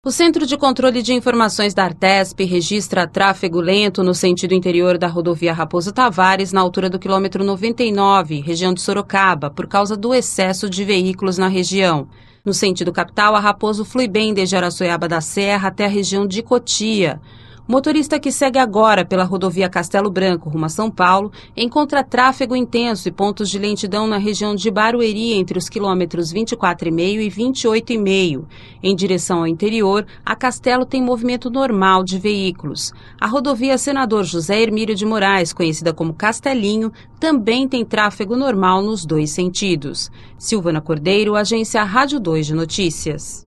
O Centro de Controle de Informações da Artesp registra tráfego lento no sentido interior da rodovia Raposo Tavares, na altura do quilômetro 99, região de Sorocaba, por causa do excesso de veículos na região. No sentido capital, a Raposo flui bem desde Araçoiaba da Serra até a região de Cotia. O motorista que segue agora pela rodovia Castelo Branco, rumo a São Paulo, encontra tráfego intenso e pontos de lentidão na região de Barueri, entre os quilômetros 24,5 e 28,5. Em direção ao interior, a Castelo tem movimento normal de veículos. A rodovia Senador José Hermílio de Moraes, conhecida como Castelinho, também tem tráfego normal nos dois sentidos. Silvana Cordeiro, Agência Rádio 2 de Notícias.